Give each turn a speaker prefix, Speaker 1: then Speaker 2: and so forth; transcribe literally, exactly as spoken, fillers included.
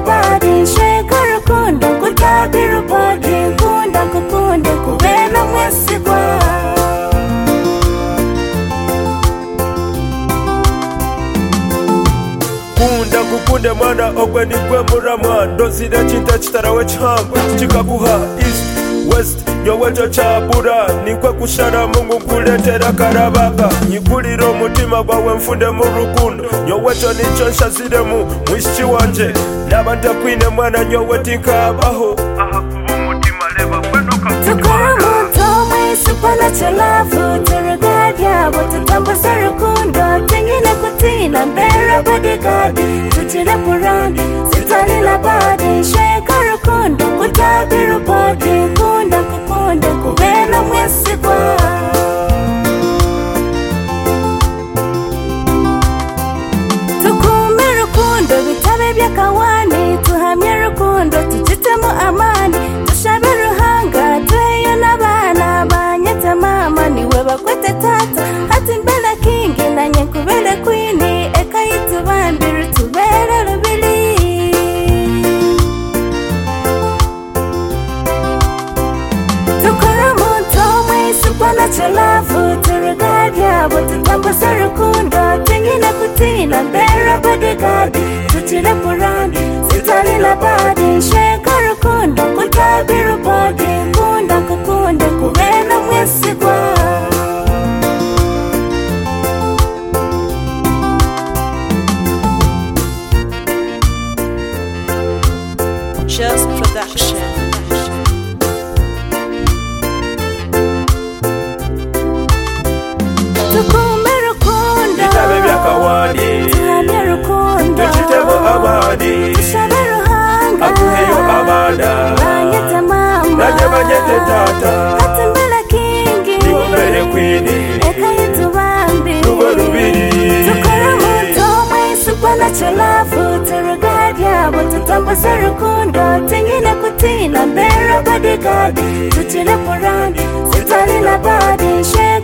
Speaker 1: body shake urukundo kutabira body kunda kukunde kubera mwese kwa
Speaker 2: kunda kukunde mwana ogwe nikwe muramwa ndozira chinta chitarawe chihamba chikaguha east west nyowecho chabura nikwe kushara Mungu kuletera karabaka nyigulira omutima gwawe mfunde mu rukundo nyowecho nicho nshaziremu mwishi wanje naba ndakwine mwana nyowe tinkabaho aha kuba umutima leba kwenoka
Speaker 1: tukora muntu mwe supernatural love turugad yabo tutambuza rukundo tingine kutina mbera bodyguard tutire purani sitalila body shake urukundo kutabira body kunda kukunde kubera mwese kwa tukume rukundo bitabe byakawani tuhamye rukundo tujitemo amani tushabe ruhanga tweyo n'abana banyete mama niwe bakwete tata hati mbele kingi na nyenkubele kwini eka yitubambira tubere rubili tukora muntu mwe supernatural love turugad yabo tutambuza rukundo tingine kutina mbera bodyguard tutire purani sitalila body shake urukundo kutabira body kunda kukunde kubera mwese kwa
Speaker 3: Just Production.
Speaker 1: tukume rukundo
Speaker 2: bitabe byakawani
Speaker 1: tuhamye rukundo
Speaker 2: tuchitemo amani
Speaker 1: tushabe ruhanga
Speaker 2: akuheyo abana
Speaker 1: banyete mama
Speaker 2: nanye banyete tata
Speaker 1: hati mbele kingi
Speaker 2: niwe mbere kwini
Speaker 1: eka yitubambira
Speaker 2: tuba rubiri
Speaker 1: tukora muntu mwe supernatural love turugad yabo tutambuza rukundo tingine kutina mbera bodyguard tutire purani sitalila body shake